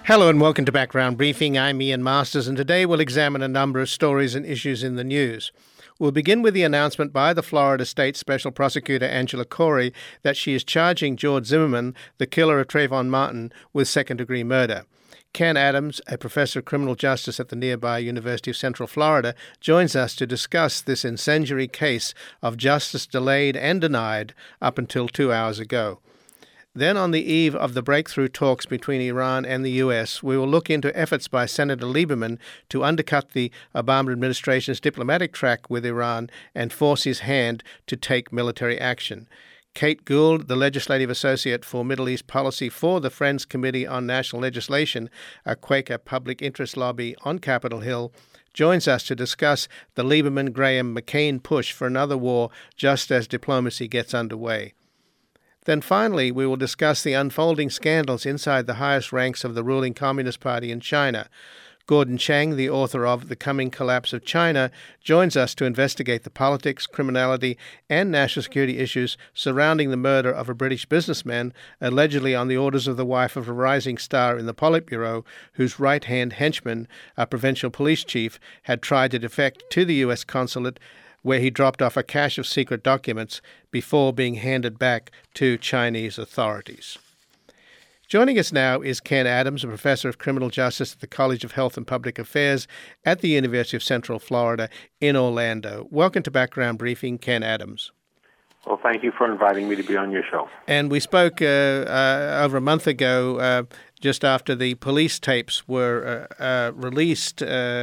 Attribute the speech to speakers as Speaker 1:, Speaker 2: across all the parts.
Speaker 1: Hello and welcome to Background Briefing. I'm Ian Masters, and today we'll examine a number of stories and issues in the news. We'll begin with the announcement by the Florida State Special Prosecutor Angela Corey that she is charging George Zimmerman, the killer of Trayvon Martin, with second-degree murder. Ken Adams, a professor of criminal justice at the nearby University of Central Florida, joins us to discuss this incendiary case of justice delayed and denied up until 2 hours ago. Then, on the eve of the breakthrough talks between Iran and the U.S., we will look into efforts by Senator Lieberman to undercut the Obama administration's diplomatic track with Iran and force his hand to take military action. Kate Gould, the legislative associate for Middle East policy for the Friends Committee on National Legislation, a Quaker public interest lobby on Capitol Hill, joins us to discuss the Lieberman-Graham-McCain push for another war just as diplomacy gets underway. Then finally, we will discuss the unfolding scandals inside the highest ranks of the ruling Communist Party in China. Gordon Chang, the author of The Coming Collapse of China, joins us to investigate the politics, criminality, and national security issues surrounding the murder of a British businessman, allegedly on the orders of the wife of a rising star in the Politburo, whose right-hand henchman, a provincial police chief, had tried to defect to the U.S. consulate, where he dropped off a cache of secret documents before being handed back to Chinese authorities. Joining us now is Ken Adams, a professor of criminal justice at the College of Health and Public Affairs at the University of Central Florida in Orlando. Welcome to Background Briefing, Ken Adams.
Speaker 2: Well, thank you for inviting me to be on your show.
Speaker 1: And we spoke over a month ago, just after the police tapes were released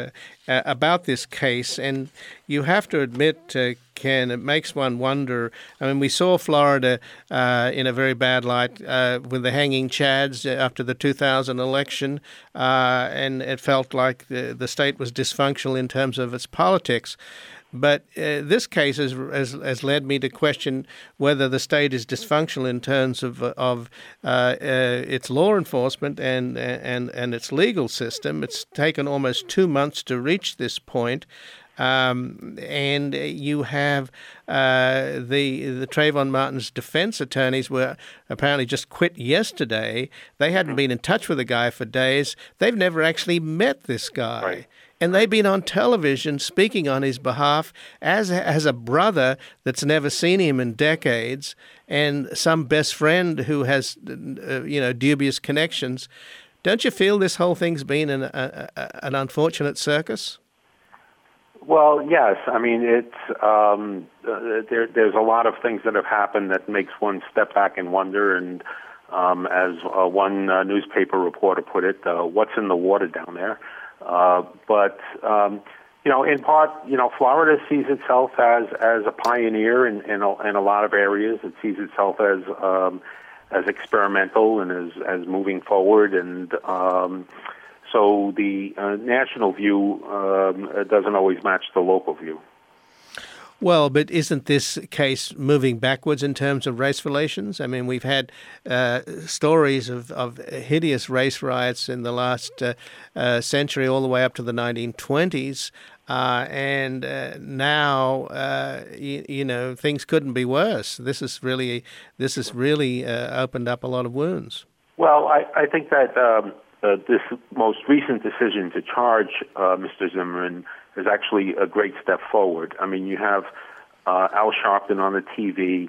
Speaker 1: about this case. And you have to admit, Ken, it makes one wonder. I mean, we saw Florida in a very bad light with the hanging chads after the 2000 election, and it felt like the state was dysfunctional in terms of its politics. But this case has led me to question whether the state is dysfunctional in terms of its law enforcement and its legal system. It's taken almost 2 months to reach this point. And you have the Trayvon Martin's defense attorneys were apparently just quit yesterday. They hadn't been in touch with the guy for days. They've never actually met this guy.
Speaker 2: Right.
Speaker 1: And they've been on television speaking on his behalf as a brother that's never seen him in decades, and some best friend who has, dubious connections. Don't you feel this whole thing's been an unfortunate circus?
Speaker 2: Well, yes. I mean, it's there's a lot of things that have happened that makes one step back and wonder. And as one newspaper reporter put it, what's in the water down there? But in part, Florida sees itself as a pioneer in a lot of areas. It sees itself as experimental and as moving forward. And so the national view doesn't always match the local view.
Speaker 1: Well, but isn't this case moving backwards in terms of race relations? I mean, we've had stories of hideous race riots in the last century, all the way up to the 1920s, and now things couldn't be worse. This has really opened up a lot of wounds.
Speaker 2: Well, I think that this most recent decision to charge Mr. Zimmerman is actually a great step forward. I mean, you have Al Sharpton on the TV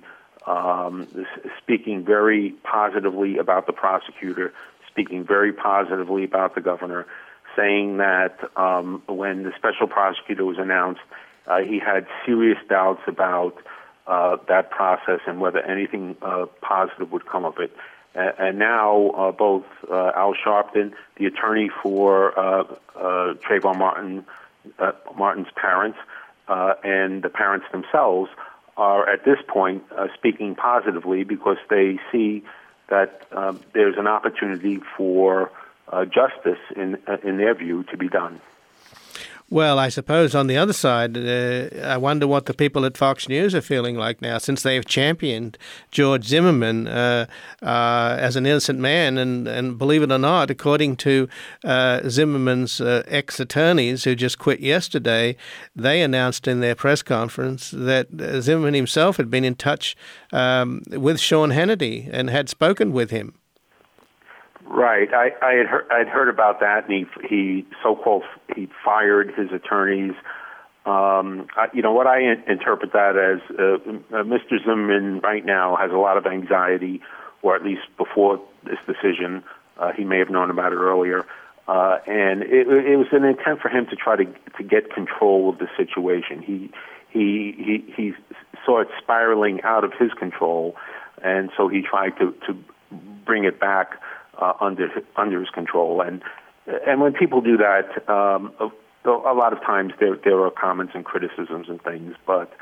Speaker 2: speaking very positively about the prosecutor, speaking very positively about the governor, saying that when the special prosecutor was announced, he had serious doubts about that process and whether anything positive would come of it. And now both Al Sharpton, the attorney for Trayvon Martin's parents, and the parents themselves are at this point speaking positively because they see that there's an opportunity for justice in their view to be done.
Speaker 1: Well, I suppose on the other side, I wonder what the people at Fox News are feeling like now, since they've championed George Zimmerman as an innocent man. And believe it or not, according to Zimmerman's ex-attorneys who just quit yesterday, they announced in their press conference that Zimmerman himself had been in touch with Sean Hannity and had spoken with him.
Speaker 2: Right. I'd heard about that, and he fired his attorneys. What I interpret that as, Mr. Zimmerman right now has a lot of anxiety, or at least before this decision, he may have known about it earlier, and it was an intent for him to try to get control of the situation. He saw it spiraling out of his control, and so he tried to bring it back under his control. And when people do that, a lot of times there are comments and criticisms and things, but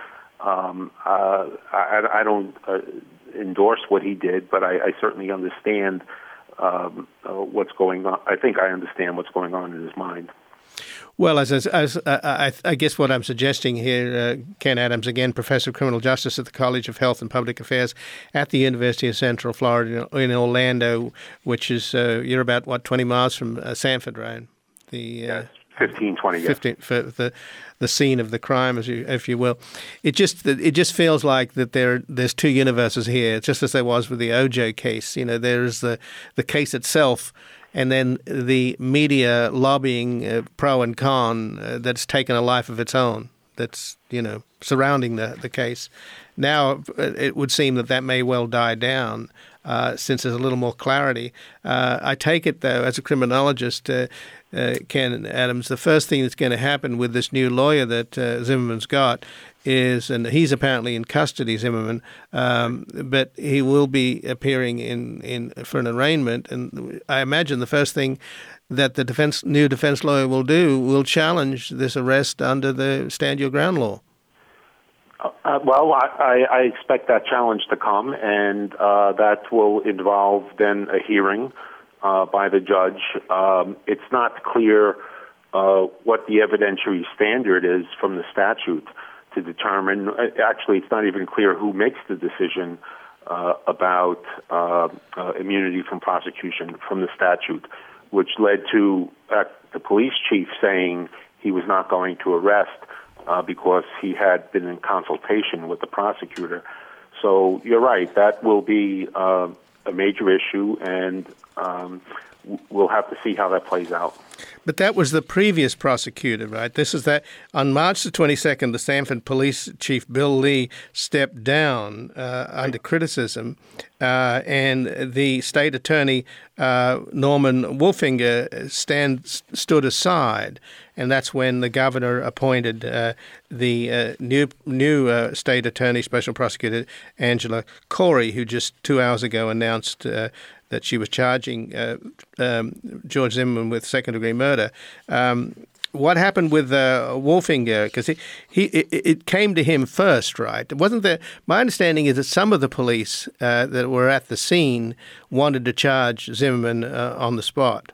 Speaker 2: I don't endorse what he did, but I certainly understand what's going on. I think I understand what's going on in his mind.
Speaker 1: Well, I guess what I'm suggesting here, Ken Adams, again, Professor of Criminal Justice at the College of Health and Public Affairs at the University of Central Florida in Orlando, which is, you're about, 20 miles from Sanford, right?
Speaker 2: Yes, 15, 20,
Speaker 1: 15, for the scene of the crime, if you will. It just feels like that there's two universes here, just as there was with the OJ case. There's the case itself, and then the media lobbying pro and con that's taken a life of its own, that's, surrounding the case. Now it would seem that may well die down since there's a little more clarity. I take it, though, as a criminologist, Ken Adams, the first thing that's going to happen with this new lawyer that Zimmerman's got is, and he's apparently in custody, Zimmerman, but he will be appearing in for an arraignment, and I imagine the first thing that the new defense lawyer will challenge this arrest under the Stand Your Ground law.
Speaker 2: Well, I expect that challenge to come, and that will involve then a hearing by the judge. It's not clear what the evidentiary standard is from the statute to determine. Actually, it's not even clear who makes the decision about immunity from prosecution from the statute, which led to the police chief saying he was not going to arrest because he had been in consultation with the prosecutor. So you're right, that will be a major issue, and we'll have to see how that plays out.
Speaker 1: But that was the previous prosecutor, right? This is that on March the 22nd, the Sanford Police Chief Bill Lee stepped down under criticism, and the state attorney Norman Wolfinger stood aside, and that's when the governor appointed the new state attorney, special prosecutor Angela Corey, who just 2 hours ago announced that she was charging George Zimmerman with second-degree murder. What happened with Wolfinger? Because it came to him first, right? Wasn't there? My understanding is that some of the police that were at the scene wanted to charge Zimmerman on the spot.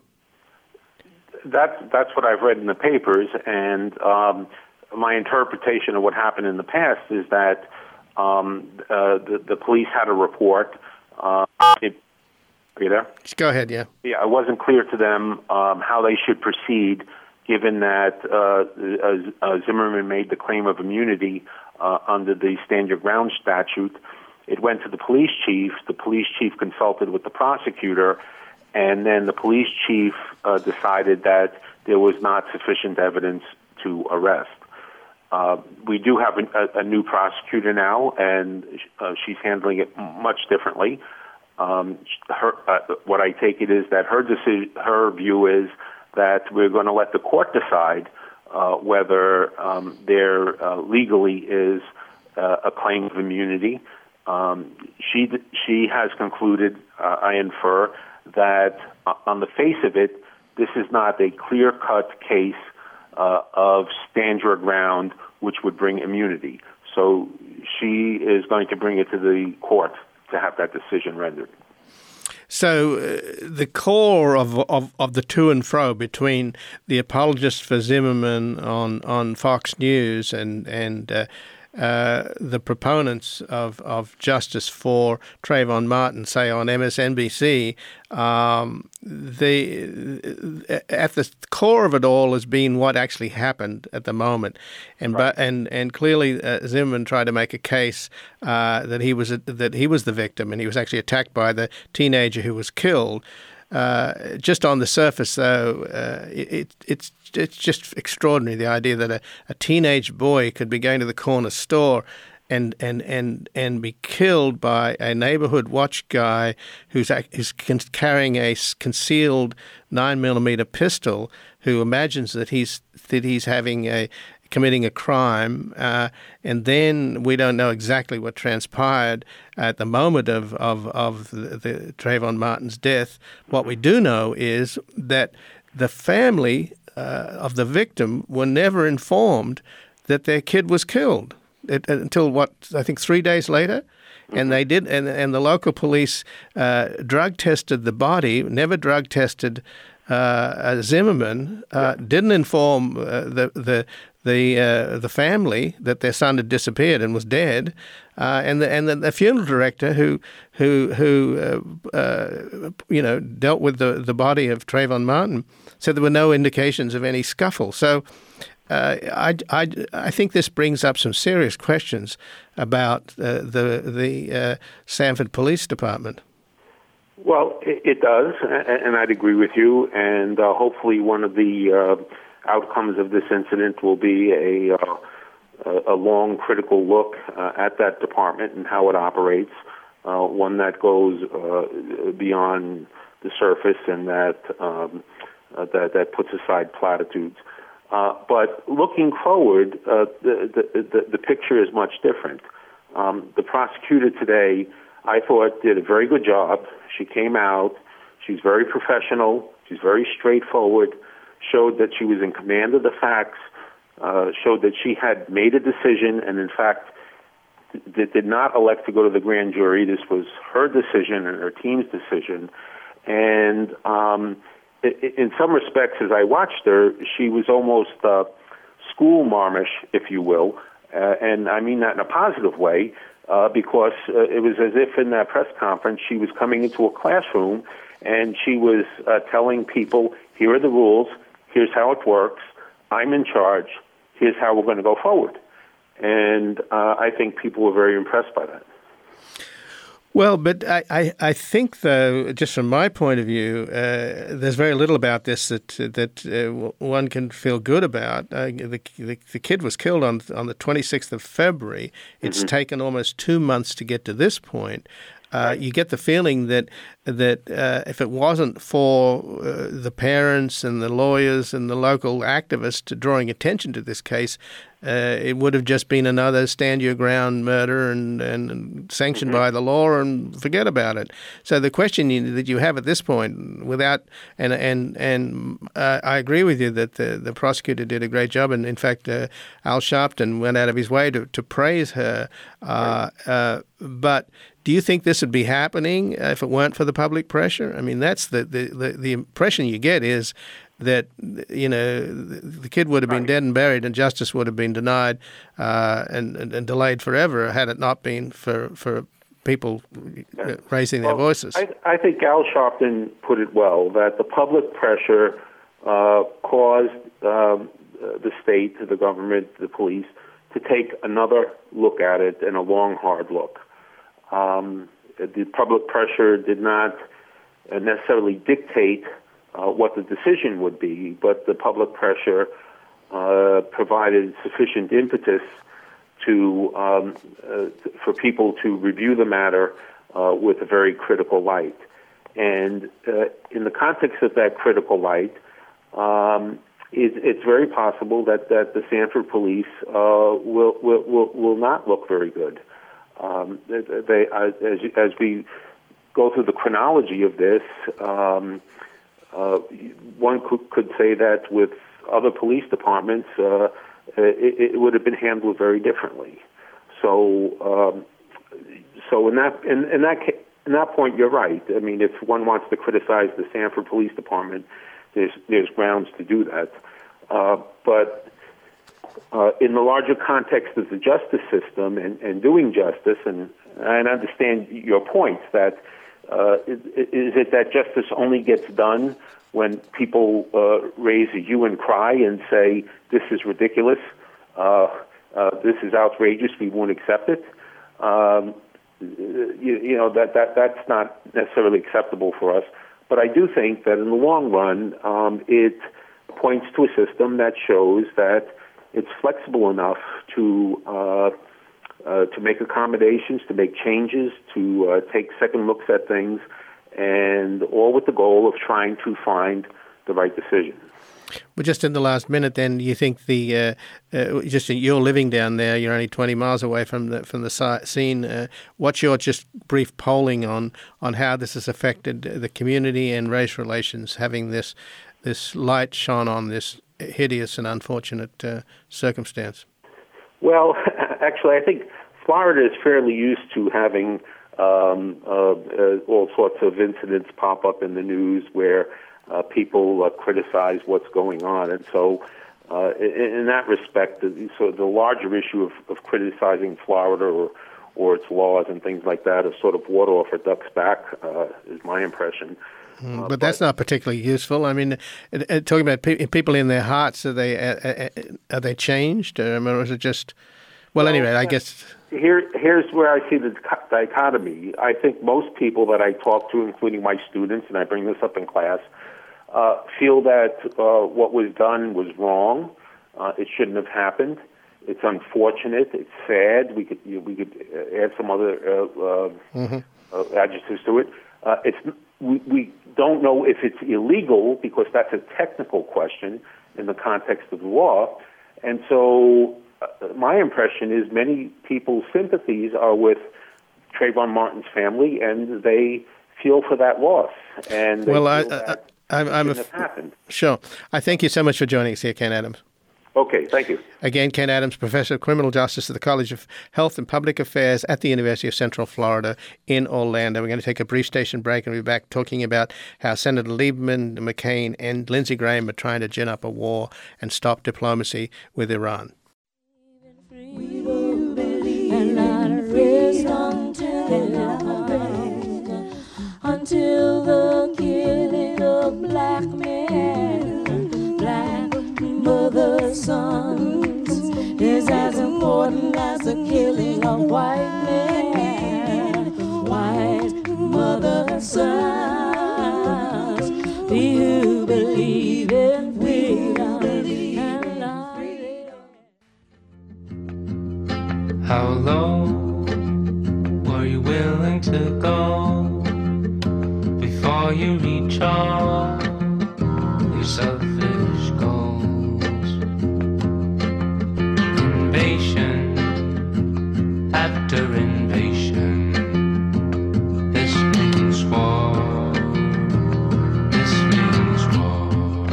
Speaker 2: That's what I've read in the papers, and my interpretation of what happened in the past is that the police had a report. Are you there?
Speaker 1: Go ahead, yeah.
Speaker 2: Yeah, it wasn't clear to them how they should proceed, given that Zimmerman made the claim of immunity under the Stand Your Ground statute. It went to the police chief. The police chief consulted with the prosecutor, and then the police chief decided that there was not sufficient evidence to arrest. We do have a new prosecutor now, and she's handling it much differently. What I take it is that her view is that we're going to let the court decide whether there legally is a claim of immunity. She has concluded, I infer, that on the face of it, this is not a clear-cut case of stand your ground, which would bring immunity. So she is going to bring it to the court to have that decision rendered.
Speaker 1: So the core of the to and fro between the apologists for Zimmerman on Fox News and the proponents of justice for Trayvon Martin, say on MSNBC, at the core of it all has been what actually happened at the moment, and clearly Zimmerman tried to make a case that he was the victim, and he was actually attacked by the teenager who was killed. Just on the surface, though, it's just extraordinary, the idea that a teenage boy could be going to the corner store and be killed by a neighborhood watch guy who's carrying a concealed 9mm pistol, who imagines that he's committing a crime, and then we don't know exactly what transpired at the moment of the Trayvon Martin's death. What we do know is that the family of the victim were never informed that their kid was killed until I think 3 days later. And they did, and the local police drug tested the body, never drug tested Zimmerman, didn't inform the family that their son had disappeared and was dead, and the funeral director who dealt with the body of Trayvon Martin said there were no indications of any scuffle. So I think this brings up some serious questions about the Sanford Police Department.
Speaker 2: Well, it does, and I'd agree with you. And hopefully, one of the outcomes of this incident will be a long, critical look at that department and how it operates. One that goes beyond the surface and that puts aside platitudes. But looking forward, the picture is much different. The prosecutor today, I thought, did a very good job. She came out. She's very professional. She's very straightforward. Showed that she was in command of the facts. Showed that she had made a decision and, in fact, did not elect to go to the grand jury. This was her decision and her team's decision. And in some respects, as I watched her, she was almost school-marmish, if you will. And I mean that in a positive way, because it was as if in that press conference she was coming into a classroom and she was telling people, here are the rules, here's how it works, I'm in charge, here's how we're going to go forward. And I think people were very impressed by that.
Speaker 1: Well, but I think, though, just from my point of view, there's very little about this that one can feel good about. The kid was killed on the 26th of February. It's taken almost 2 months to get to this point. You get the feeling that if it wasn't for the parents and the lawyers and the local activists drawing attention to this case, it would have just been another stand your ground murder and sanctioned by the law and forget about it. So the question that you have at this point, without and I agree with you that the prosecutor did a great job, and in fact Al Sharpton went out of his way to praise her. But do you think this would be happening if it weren't for the public pressure? I mean, that's the impression you get is that, you know, the kid would have been dead and buried and justice would have been denied and delayed forever had it not been for people raising their voices.
Speaker 2: I think Al Sharpton put it well, that the public pressure caused the state, the government, the police, to take another look at it and a long, hard look. The public pressure did not necessarily dictate what the decision would be, but the public pressure provided sufficient impetus for people to review the matter with a very critical light. And in the context of that critical light, it's very possible that the Sanford police will not look very good. As we go through the chronology of this, one could say that with other police departments, it would have been handled very differently. So in that point, you're right. I mean, if one wants to criticize the Sanford Police Department, there's grounds to do that. But in the larger context of the justice system and doing justice, and I understand your point that is it that justice only gets done when people raise a hue and cry and say, this is ridiculous, this is outrageous, we won't accept it? That's not necessarily acceptable for us. But I do think that in the long run, it points to a system that shows that it's flexible enough to make accommodations, to make changes, to take second looks at things, and all with the goal of trying to find the right decision.
Speaker 1: Well, just in the last minute, then, you think you're living down there, you're only 20 miles away from the scene. What's your just brief polling on how this has affected the community and race relations, having this light shone on this hideous and unfortunate circumstance? Well,
Speaker 2: actually, I think Florida is fairly used to having all sorts of incidents pop up in the news where people criticize what's going on. And so in that respect, so the larger issue of criticizing Florida or its laws and things like that is sort of water off a duck's back, is my impression.
Speaker 1: But that's not particularly useful. I mean, talking about people in their hearts, are they changed? Or is it just... Well, anyway, I guess...
Speaker 2: Here's where I see the dichotomy. I think most people that I talk to, including my students, and I bring this up in class, feel that what was done was wrong. It shouldn't have happened. It's unfortunate. It's sad. We could add some other adjectives to it. We don't know if it's illegal because that's a technical question in the context of the law, and so my impression is many people's sympathies are with Trayvon Martin's family, and they feel for that loss. And I'm happened.
Speaker 1: Sure. I thank you so much for joining us here, Ken Adams.
Speaker 2: Okay, thank you.
Speaker 1: Again, Ken Adams, Professor of Criminal Justice at the College of Health and Public Affairs at the University of Central Florida in Orlando. We're going to take a brief station break and we'll be back talking about how Senator Lieberman, McCain, and Lindsey Graham are trying to gin up a war and stop diplomacy with Iran.
Speaker 3: We will believe and not rest until the killing of black men, black mother sons, is as important as the killing of white men, white mother sons. We who believe in freedom and not freedom.
Speaker 4: How low were you willing to go before you reach all your selfish goals? Invasion after invasion, this means war, this means war.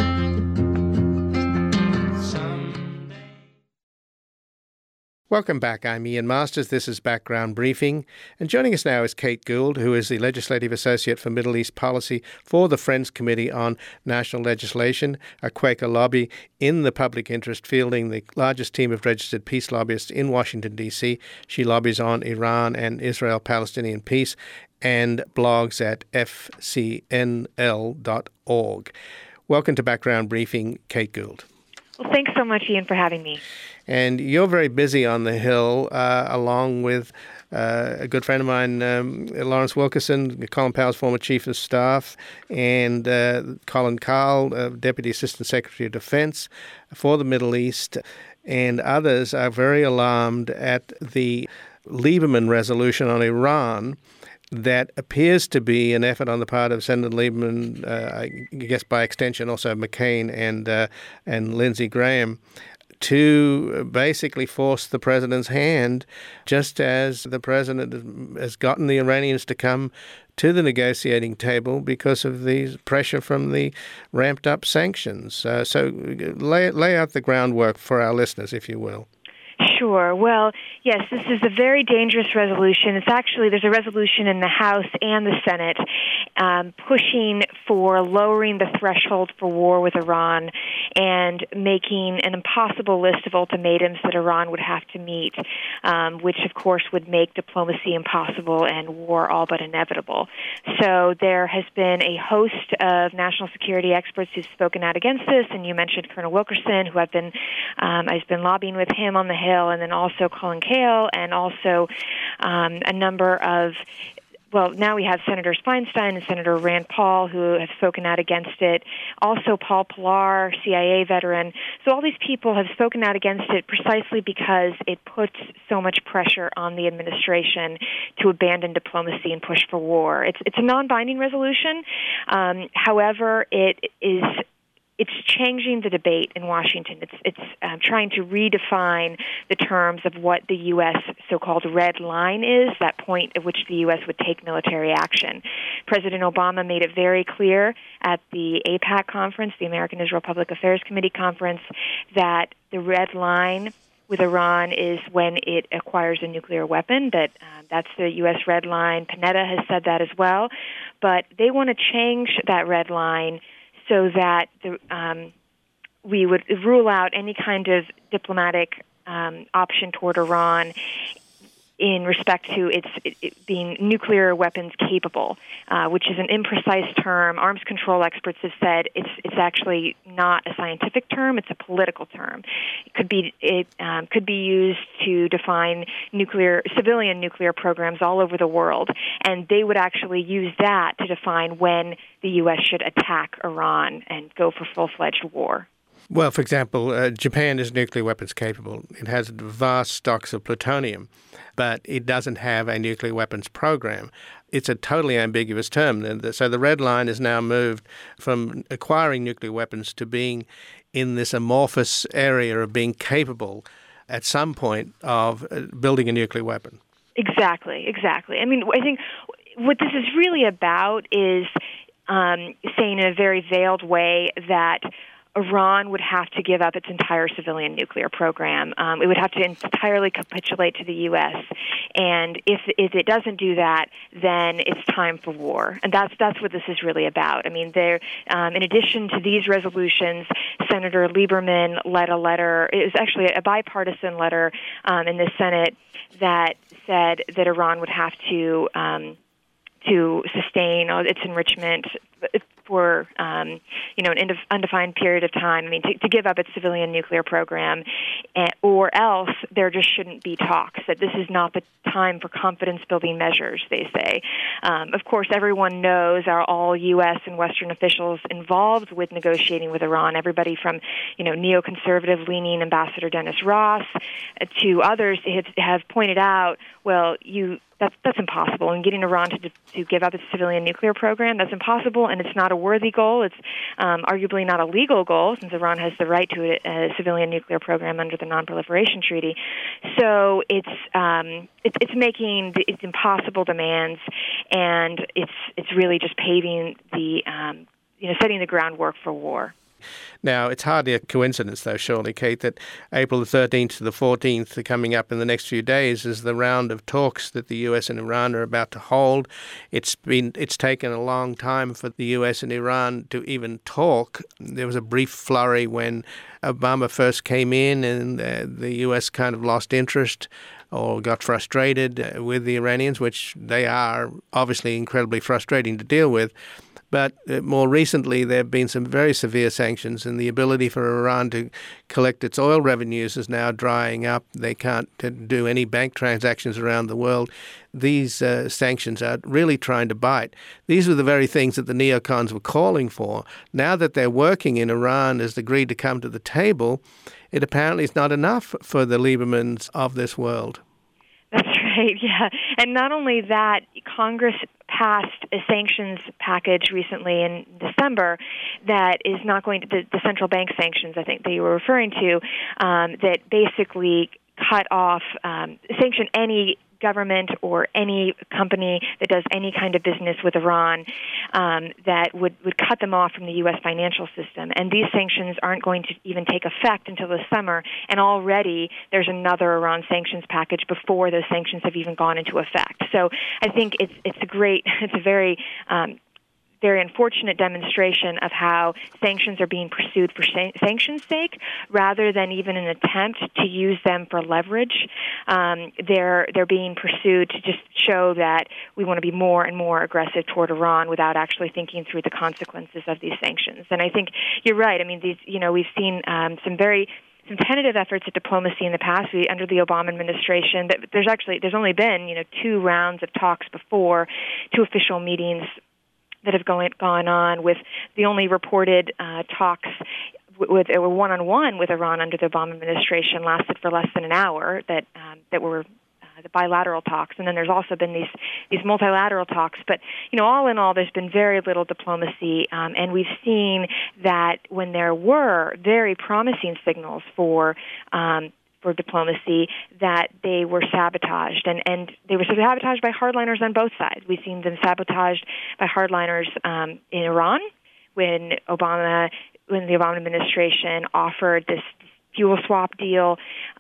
Speaker 1: Welcome back. I'm Ian Masters. This is Background Briefing. And joining us now is Kate Gould, who is the Legislative Associate for Middle East Policy for the Friends Committee on National Legislation, a Quaker lobby in the public interest, fielding the largest team of registered peace lobbyists in Washington, D.C. She lobbies on Iran and Israel-Palestinian peace and blogs at fcnl.org. Welcome to Background Briefing, Kate Gould.
Speaker 5: Well, thanks so much, Ian, for having me.
Speaker 1: And you're very busy on the Hill, along with a good friend of mine, Lawrence Wilkerson, Colin Powell's former Chief of Staff, and Colin Kahl, Deputy Assistant Secretary of Defense for the Middle East, and others are very alarmed at the Lieberman resolution on Iran that appears to be an effort on the part of Senator Lieberman, I guess by extension also McCain and Lindsey Graham, to basically force the president's hand, just as the president has gotten the Iranians to come to the negotiating table because of the pressure from the ramped-up sanctions. So lay out the groundwork for our listeners, if you will.
Speaker 5: Sure. Well, yes, this is a very dangerous resolution. It's actually, there's a resolution in the House and the Senate pushing for lowering the threshold for war with Iran and making an impossible list of ultimatums that Iran would have to meet, which, of course, would make diplomacy impossible and war all but inevitable. So there has been a host of national security experts who've spoken out against this, and you mentioned Colonel Wilkerson, who I've been lobbying with him on the Hill, and then also Colin Kahl, and also a number of now we have Senator Feinstein and Senator Rand Paul who have spoken out against it. Also, Paul Pillar, CIA veteran. So all these people have spoken out against it precisely because it puts so much pressure on the administration to abandon diplomacy and push for war. It's a non-binding resolution. However, it's changing the debate in Washington. It's trying to redefine the terms of what the U.S. so-called red line is, that point at which the U.S. would take military action. President Obama made it very clear at the AIPAC conference, the American Israel Public Affairs Committee conference, that the red line with Iran is when it acquires a nuclear weapon, that's the U.S. red line. Panetta has said that as well. But they want to change that red line so that we would rule out any kind of diplomatic option toward Iran in respect to it being nuclear weapons capable, which is an imprecise term. Arms control experts have said it's actually not a scientific term; it's a political term. It could be used to define civilian nuclear programs all over the world, and they would actually use that to define when the U.S. should attack Iran and go for full-fledged war.
Speaker 1: Well, for example, Japan is nuclear weapons capable. It has vast stocks of plutonium, but it doesn't have a nuclear weapons program. It's a totally ambiguous term. So the red line is now moved from acquiring nuclear weapons to being in this amorphous area of being capable at some point of building a nuclear weapon.
Speaker 5: Exactly. I mean, I think what this is really about is saying in a very veiled way that Iran would have to give up its entire civilian nuclear program. It would have to entirely capitulate to the U.S. And if it doesn't do that, then it's time for war. And that's what this is really about. I mean, in addition to these resolutions, Senator Lieberman led a letter. It was actually a bipartisan letter in the Senate that said that Iran would have to sustain its enrichment for an undefined period of time. I mean, to give up its civilian nuclear program, or else there just shouldn't be talks. That this is not the time for confidence-building measures, they say. Of course, everyone knows, all U.S. and Western officials involved with negotiating with Iran, everybody from neoconservative-leaning Ambassador Dennis Ross to others have pointed out, well, that's impossible. And getting Iran to give up its civilian nuclear program, that's impossible, and it's not a worthy goal. It's arguably not a legal goal, since Iran has the right to a civilian nuclear program under the Non-Proliferation Treaty. So it's making its impossible demands, and it's really just paving the setting the groundwork for war.
Speaker 1: Now, it's hardly a coincidence, though, surely, Kate, that April the 13th to the 14th coming up in the next few days is the round of talks that the U.S. and Iran are about to hold. It's taken a long time for the U.S. and Iran to even talk. There was a brief flurry when Obama first came in, and the U.S. kind of lost interest or got frustrated with the Iranians, which they are obviously incredibly frustrating to deal with. But more recently, there have been some very severe sanctions, and the ability for Iran to collect its oil revenues is now drying up. They can't do any bank transactions around the world. These sanctions are really trying to bite. These were the very things that the neocons were calling for. Now that they're working in Iran has agreed to come to the table, it apparently is not enough for the Liebermans of this world.
Speaker 5: That's right, yeah. And not only that, Congress passed a sanctions package recently in December that is not going to, the central bank sanctions, I think, that you were referring to, that basically cut off, sanction any government or any company that does any kind of business with Iran, that would cut them off from the U.S. financial system. And these sanctions aren't going to even take effect until the summer, and already there's another Iran sanctions package before those sanctions have even gone into effect. So I think it's a very very unfortunate demonstration of how sanctions are being pursued for sanctions' sake, rather than even an attempt to use them for leverage. They're being pursued to just show that we want to be more and more aggressive toward Iran without actually thinking through the consequences of these sanctions. And I think you're right. I mean, we've seen some very tentative efforts at diplomacy in the past. Under the Obama administration, there's only been 2 rounds of talks before, 2 official meetings that have gone on, with the only reported talks with one-on-one with Iran under the Obama administration lasted for less than an hour. That were the bilateral talks, and then there's also been these multilateral talks. But all in all, there's been very little diplomacy, and we've seen that when there were very promising signals for diplomacy, that they were sabotaged, and they were sabotaged by hardliners on both sides. We've seen them sabotaged by hardliners in Iran when the Obama administration offered this fuel swap deal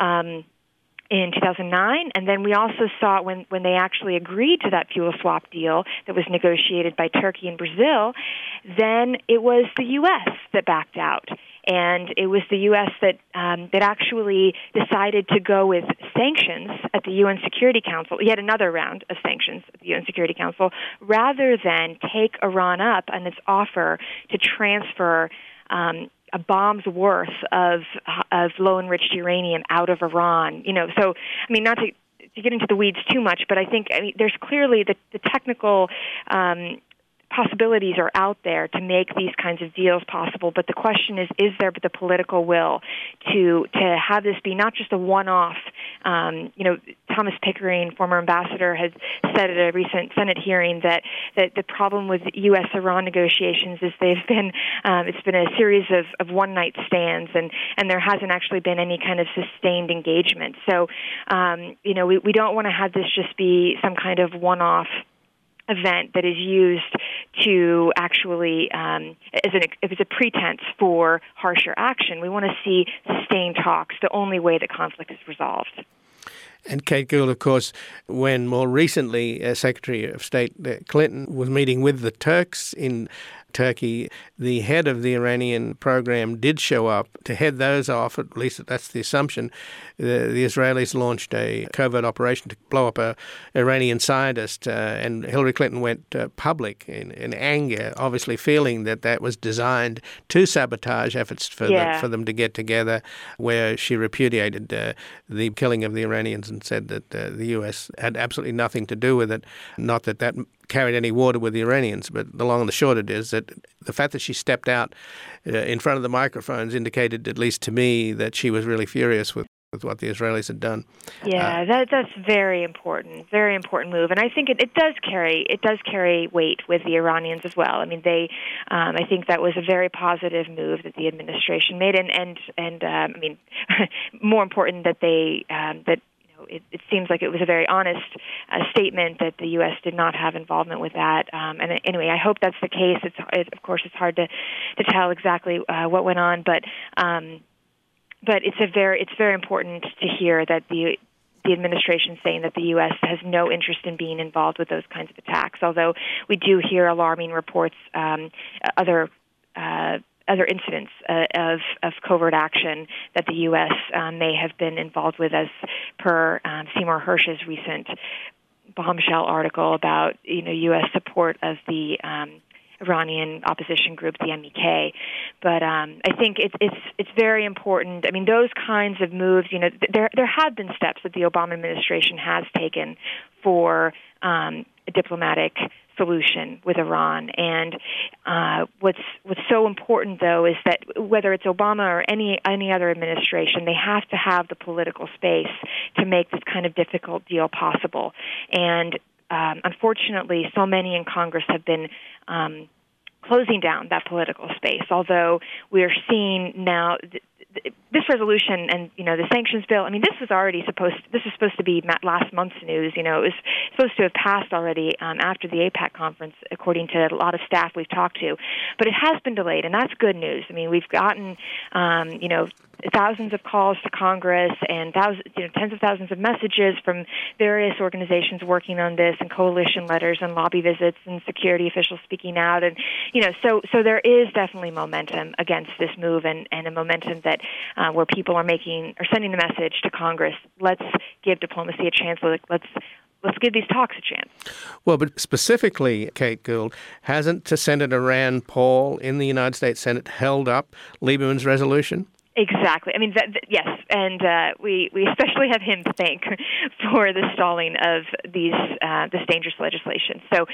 Speaker 5: in 2009, and then we also saw when they actually agreed to that fuel swap deal that was negotiated by Turkey and Brazil, then it was the U.S. that backed out. And it was the U.S. that actually decided to go with sanctions at the UN Security Council, yet another round of sanctions at the UN Security Council, rather than take Iran up on its offer to transfer a bomb's worth of low-enriched uranium out of Iran. So not to get into the weeds too much, but I think there's clearly the technical possibilities are out there to make these kinds of deals possible. But the question is there the political will to have this be not just a one-off? Thomas Pickering, former ambassador, has said at a recent Senate hearing that the problem with U.S.-Iran negotiations is it's been a series of one-night stands, and there hasn't actually been any kind of sustained engagement. So, we don't want to have this just be some kind of one-off event that is used to actually if it's a pretense for harsher action. We want to see sustained talks, the only way that conflict is resolved.
Speaker 1: And Kate Gould, of course, when more recently Secretary of State Clinton was meeting with the Turks in Turkey, the head of the Iranian program did show up to head those off, at least that's the assumption. The Israelis launched a covert operation to blow up an Iranian scientist, and Hillary Clinton went public in anger, obviously feeling that was designed to sabotage efforts for them to get together, where she repudiated the killing of the Iranians and said that the U.S. had absolutely nothing to do with it. Not that carried any water with the Iranians, but the long and the short of it is that the fact that she stepped out in front of the microphones indicated, at least to me, that she was really furious with what the Israelis had done.
Speaker 5: Yeah, that's very important move, and I think it does carry weight with the Iranians as well. I mean, I think that was a very positive move that the administration made, and I mean, more important that it seems like it was a very honest statement that the U.S. did not have involvement with that. And anyway, I hope that's the case. Of course, it's hard to tell exactly what went on, but it's very important to hear that the administration saying that the U.S. has no interest in being involved with those kinds of attacks. Although we do hear alarming reports, other incidents of covert action that the U.S. May have been involved with, as per Seymour Hersh's recent bombshell article about U.S. support of the Iranian opposition group, the MEK. But I think it's very important. I mean, those kinds of moves. There have been steps that the Obama administration has taken for a diplomatic solution with Iran, and what's so important, though, is that whether it's Obama or any other administration, they have to have the political space to make this kind of difficult deal possible. And unfortunately, so many in Congress have been closing down that political space. Although we are seeing now this resolution and the sanctions bill. I mean, this was supposed to be last month's news. It was supposed to have passed already after the AIPAC conference, according to a lot of staff we've talked to. But it has been delayed, and that's good news. I mean, we've gotten thousands of calls to Congress and tens of thousands of messages from various organizations working on this, and coalition letters and lobby visits and security officials speaking out, and so there is definitely momentum against this move, and a momentum that where people are sending the message to Congress. Let's give diplomacy a chance. Let's give these talks a chance.
Speaker 1: Well, but specifically, Kate Gould, hasn't Senator Rand Paul in the United States Senate held up Lieberman's resolution?
Speaker 5: Exactly. I mean, yes, and we especially have him to thank for the stalling of this dangerous legislation. So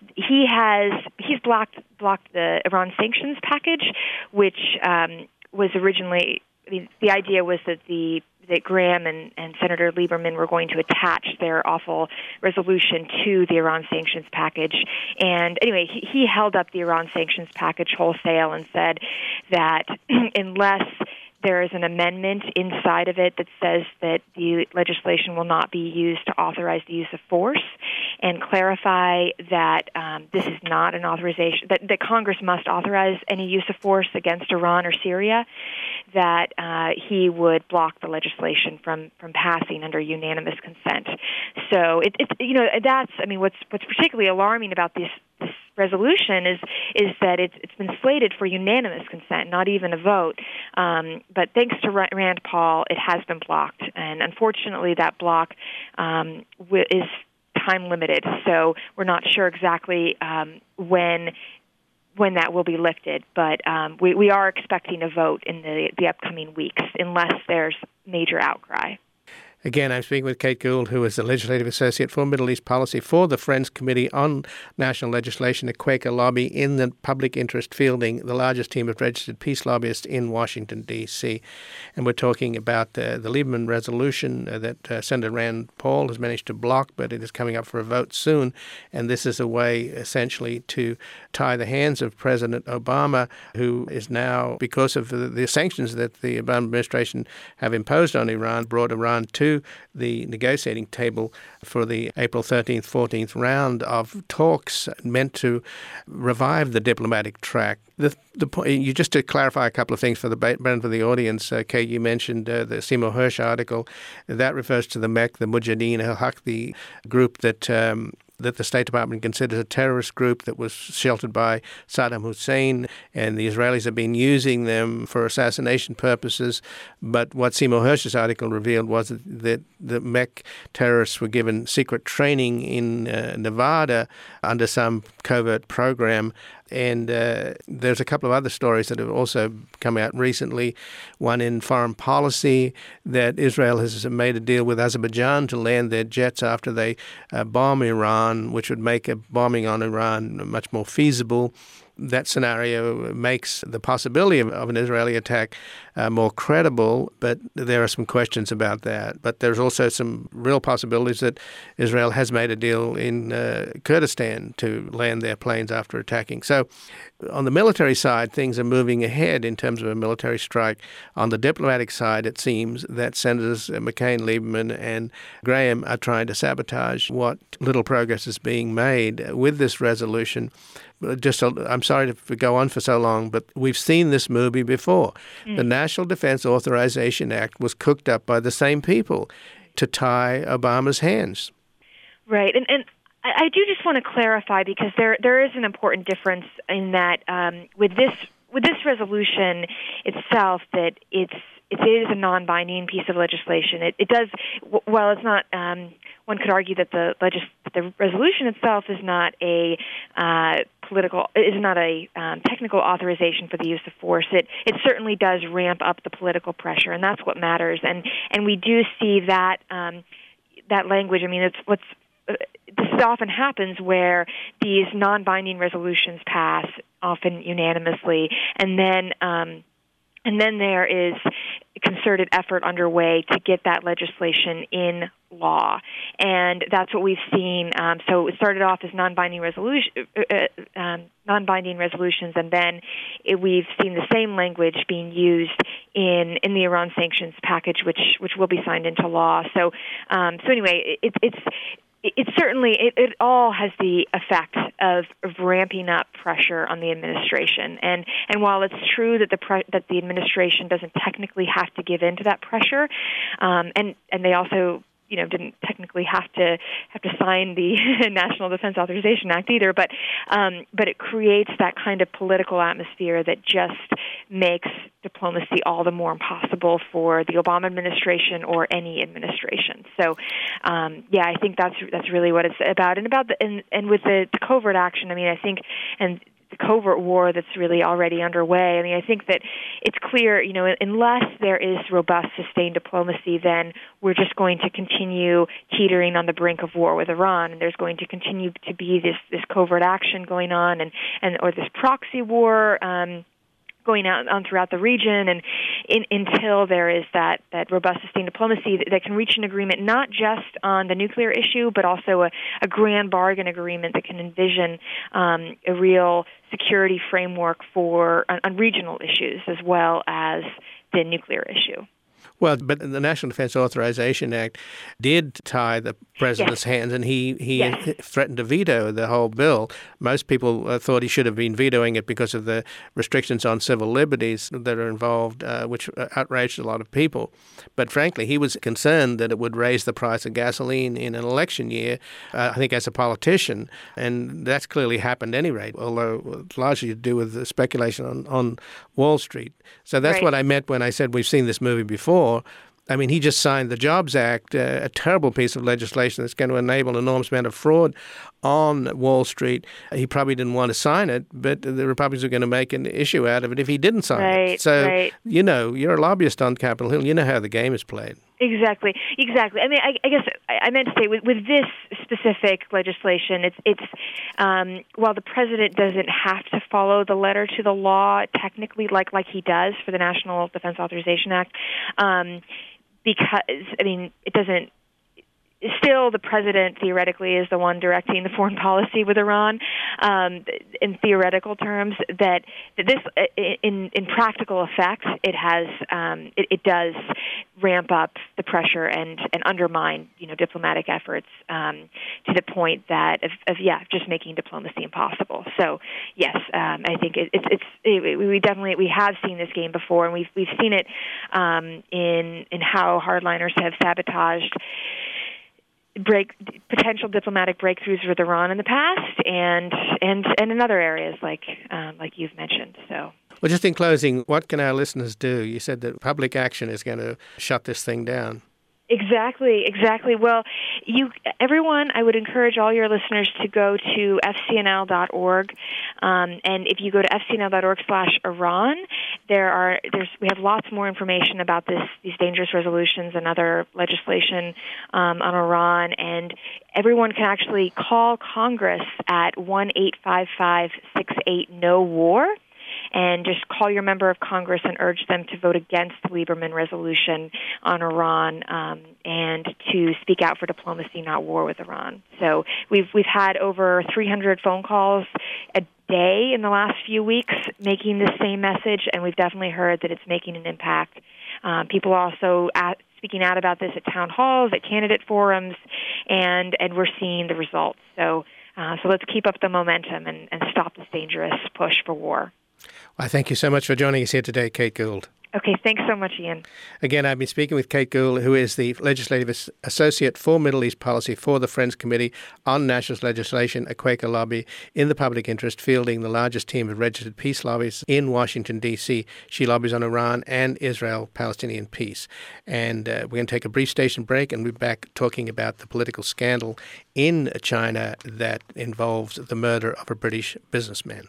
Speaker 5: he's blocked the Iran sanctions package, which was originally, I mean, the idea was that Graham and Senator Lieberman were going to attach their awful resolution to the Iran sanctions package. And anyway, he held up the Iran sanctions package wholesale and said that unless there is an amendment inside of it that says that the legislation will not be used to authorize the use of force and clarify that this is not an authorization, that Congress must authorize any use of force against Iran or Syria, that he would block the legislation from passing under unanimous consent. So that's, I mean, what's particularly alarming about this resolution is that it's been slated for unanimous consent, not even a vote. But thanks to Rand Paul, it has been blocked, and unfortunately, that block is time limited. So we're not sure exactly when that will be lifted, but we are expecting a vote in the upcoming weeks, unless there's major outcry.
Speaker 1: Again, I'm speaking with Kate Gould, who is the Legislative Associate for Middle East Policy for the Friends Committee on National Legislation, a Quaker lobby in the public interest fielding, the largest team of registered peace lobbyists in Washington, D.C. And we're talking about the Lieberman resolution that Senator Rand Paul has managed to block, but it is coming up for a vote soon. And this is a way, essentially, to tie the hands of President Obama, who is now, because of the sanctions that the Obama administration have imposed on Iran, brought Iran to the negotiating table for the April 13th, 14th round of talks meant to revive the diplomatic track. Just to clarify a couple of things for the benefit of the audience, Kate, you mentioned the Seymour Hersh article. That refers to the MEK, the Mujahideen al-Haq, the group that the State Department considers a terrorist group that was sheltered by Saddam Hussein, and the Israelis have been using them for assassination purposes. But what Seymour Hersh's article revealed was that the MEK terrorists were given secret training in Nevada under some covert program. And there's a couple of other stories that have also come out recently. One in foreign policy, that Israel has made a deal with Azerbaijan to land their jets after they bomb Iran, which would make a bombing on Iran much more feasible. That scenario makes the possibility of an Israeli attack more credible, but there are some questions about that. But there's also some real possibilities that Israel has made a deal in Kurdistan to land their planes after attacking. So on the military side, things are moving ahead in terms of a military strike. On the diplomatic side, it seems that Senators McCain, Lieberman, and Graham are trying to sabotage what little progress is being made with this resolution. I'm sorry to go on for so long, but we've seen this movie before. The National Defense Authorization Act was cooked up by the same people to tie Obama's hands.
Speaker 5: Right, and I do just want to clarify, because there is an important difference in that with this resolution itself, that it is a non-binding piece of legislation. It does, while it's not. One could argue that the resolution itself is not a technical authorization for the use of force. It certainly does ramp up the political pressure, and that's what matters. And we do see that that language. I mean, this often happens where these non-binding resolutions pass, often unanimously, and then there is concerted effort underway to get that legislation in law, and that's what we've seen. So it started off as non-binding resolutions, and then we've seen the same language being used in the Iran sanctions package, which will be signed into law. So anyway, it certainly all has the effect of ramping up pressure on the administration, and while it's true that the administration doesn't technically have to give in to that pressure, and they also didn't technically have to sign the National Defense Authorization Act either, but it creates that kind of political atmosphere that just makes diplomacy all the more impossible for the Obama administration or any administration. So, I think that's really what it's about. And with the covert action, I mean, I think, and covert war that's really already underway. I mean, I think that it's clear, unless there is robust, sustained diplomacy, then we're just going to continue teetering on the brink of war with Iran, and there's going to continue to be this covert action going on, or this proxy war going on throughout the region, and until there is that robust, sustained diplomacy that can reach an agreement not just on the nuclear issue, but also a grand bargain agreement that can envision a real security framework on regional issues as well as the nuclear issue.
Speaker 1: Well, but the National Defense Authorization Act did tie the president's hands, and he threatened to veto the whole bill. Most people thought he should have been vetoing it because of the restrictions on civil liberties that are involved, which outraged a lot of people. But frankly, he was concerned that it would raise the price of gasoline in an election year, I think as a politician, and that's clearly happened at any rate, although largely to do with the speculation on Wall Street. So that's what I meant when I said we've seen this movie before. I mean, he just signed the Jobs Act, a terrible piece of legislation that's going to enable an enormous amount of fraud on Wall Street. He probably didn't want to sign it, but the Republicans are going to make an issue out of it if he didn't sign it. So, you're a lobbyist on Capitol Hill. You know how the game is played.
Speaker 5: Exactly. I mean, I guess I meant to say with this specific legislation, it's while the president doesn't have to follow the letter to the law technically, like he does for the National Defense Authorization Act, because it doesn't. Still, the president theoretically is the one directing the foreign policy with Iran. In theoretical terms, that this, in practical effect, it has it does ramp up the pressure and undermine diplomatic efforts to the point that of just making diplomacy impossible. So yes, I think we have seen this game before, and we've seen it in how hardliners have sabotaged potential diplomatic breakthroughs with Iran in the past, and in other areas like you've mentioned. So,
Speaker 1: well, just in closing, what can our listeners do? You said that public action is going to shut this thing down.
Speaker 5: Exactly. Well, everyone, I would encourage all your listeners to go to fcnl.org, and if you go to fcnl.org/Iran, we have lots more information about these dangerous resolutions and other legislation on Iran, and everyone can actually call Congress at 1-855-68-NO-WAR. And just call your member of Congress and urge them to vote against the Lieberman resolution on Iran and to speak out for diplomacy, not war with Iran. So we've had over 300 phone calls a day in the last few weeks making the same message, and we've definitely heard that it's making an impact. People are also speaking out about this at town halls, at candidate forums, and we're seeing the results. So let's keep up the momentum and stop this dangerous push for war.
Speaker 1: Well, thank you so much for joining us here today, Kate Gould.
Speaker 5: Okay, thanks so much, Ian.
Speaker 1: Again, I've been speaking with Kate Gould, who is the Legislative Associate for Middle East Policy for the Friends Committee on Nationalist Legislation, a Quaker lobby in the public interest, fielding the largest team of registered peace lobbyists in Washington, D.C. She lobbies on Iran and Israel-Palestinian peace. And we're going to take a brief station break, and we'll be back talking about the political scandal in China that involves the murder of a British businessman.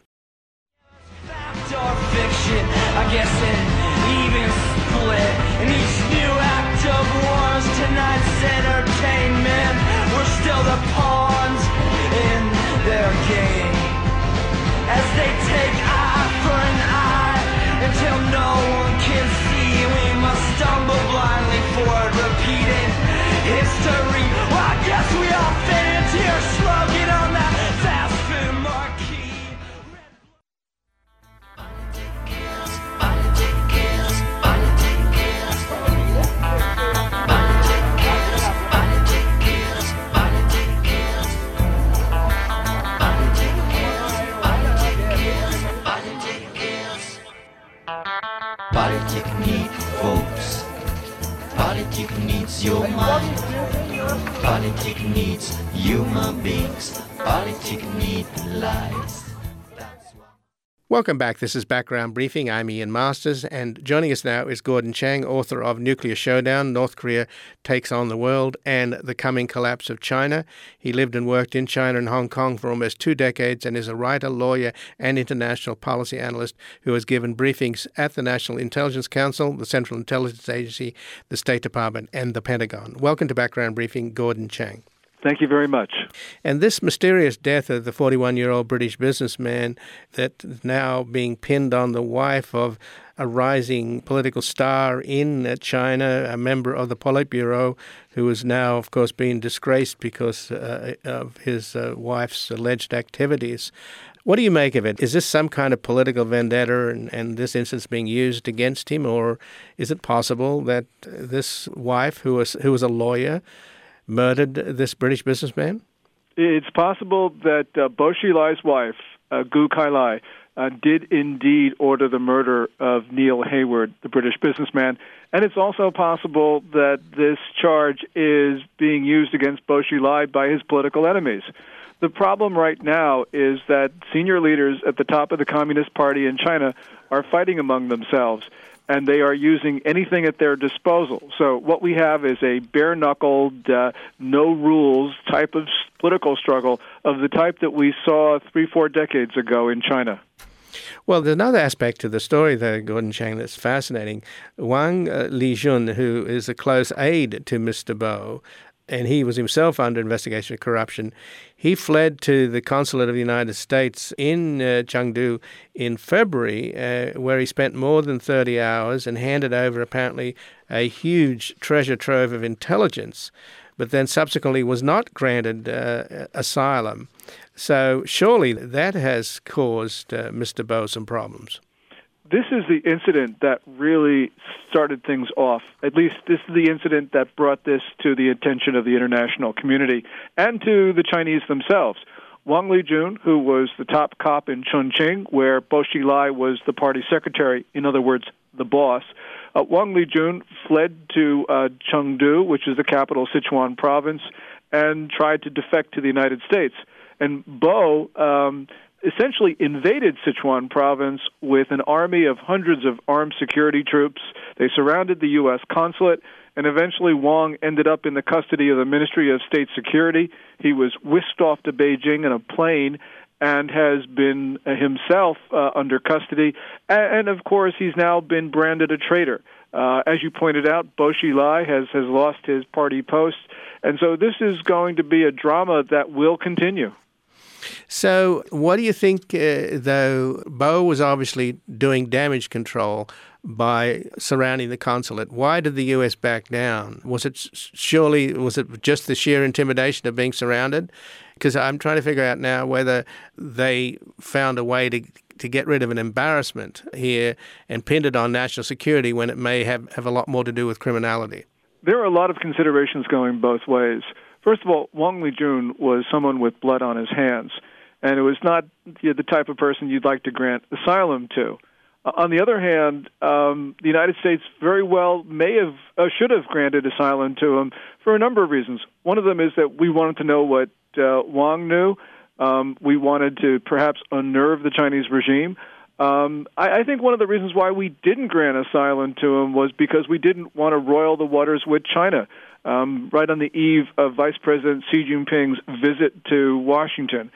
Speaker 6: Or fiction, I guess it even split. In each new act of war's tonight's entertainment, we're still the pawns in their game. As they take eye for an eye, until no one can see, we must stumble blindly forward, repeating history. Well, I guess we all fit into your slogan on that fast food marquee.
Speaker 7: Politic needs votes. Politic needs your mind. Politic needs human beings. Politic needs lives.
Speaker 1: Welcome back. This is Background Briefing. I'm Ian Masters, and joining us now is Gordon Chang, author of Nuclear Showdown, North Korea Takes on the World, and The Coming Collapse of China. He lived and worked in China and Hong Kong for almost 2 decades and is a writer, lawyer, and international policy analyst who has given briefings at the National Intelligence Council, the Central Intelligence Agency, the State Department, and the Pentagon. Welcome to Background Briefing, Gordon Chang.
Speaker 8: Thank you very much.
Speaker 1: And this mysterious death of the 41-year-old British businessman that's now being pinned on the wife of a rising political star in China, a member of the Politburo, who is now, of course, being disgraced because of his wife's alleged activities. What do you make of it? Is this some kind of political vendetta and this instance being used against him, or is it possible that this wife, who was a lawyer, murdered this British businessman?
Speaker 8: It's possible that Bo Xilai's wife, Gu Kailai, did indeed order the murder of Neil Hayward, the British businessman. And it's also possible that this charge is being used against Bo Xilai by his political enemies. The problem right now is that senior leaders at the top of the Communist Party in China are fighting among themselves, and they are using anything at their disposal. So what we have is a bare-knuckled, no-rules type of political struggle of the type that we saw 3-4 decades ago in China.
Speaker 1: Well, there's another aspect to the story, though, Gordon Chang, that's fascinating. Wang Lijun, who is a close aide to Mr. Bo, and he was himself under investigation of corruption, he fled to the consulate of the United States in Chengdu in February, where he spent more than 30 hours and handed over apparently a huge treasure trove of intelligence, but then subsequently was not granted asylum. So surely that has caused Mr. Bo some problems.
Speaker 8: This is the incident that really started things off. At least this is the incident that brought this to the attention of the international community and to the Chinese themselves. Wang Lijun, who was the top cop in Chongqing, where Bo Xilai was the party secretary, in other words, the boss, Wang Lijun fled to Chengdu, which is the capital, Sichuan province, and tried to defect to the United States. And Bo essentially invaded Sichuan province with an army of hundreds of armed security troops. They surrounded the U.S. consulate, and eventually Wang ended up in the custody of the Ministry of State Security. He was whisked off to Beijing in a plane and has been himself under custody. And of course, he's now been branded a traitor. As you pointed out, Bo Xilai has lost his party post. And so this is going to be a drama that will continue.
Speaker 1: So what do you think, though, Bo was obviously doing damage control by surrounding the consulate? Why did the U.S. back down? Was it just the sheer intimidation of being surrounded? Because I'm trying to figure out now whether they found a way to get rid of an embarrassment here and pinned it on national security when it may have a lot more to do with criminality.
Speaker 8: There are a lot of considerations going both ways. First of all, Wang Lijun was someone with blood on his hands, and it was not the type of person you'd like to grant asylum to. On the other hand, the United States very well should have granted asylum to him for a number of reasons. One of them is that we wanted to know what Wang knew. We wanted to perhaps unnerve the Chinese regime. I think one of the reasons why we didn't grant asylum to him was because we didn't want to roil the waters with China. Right on the eve of Vice President Xi Jinping's visit to Washington.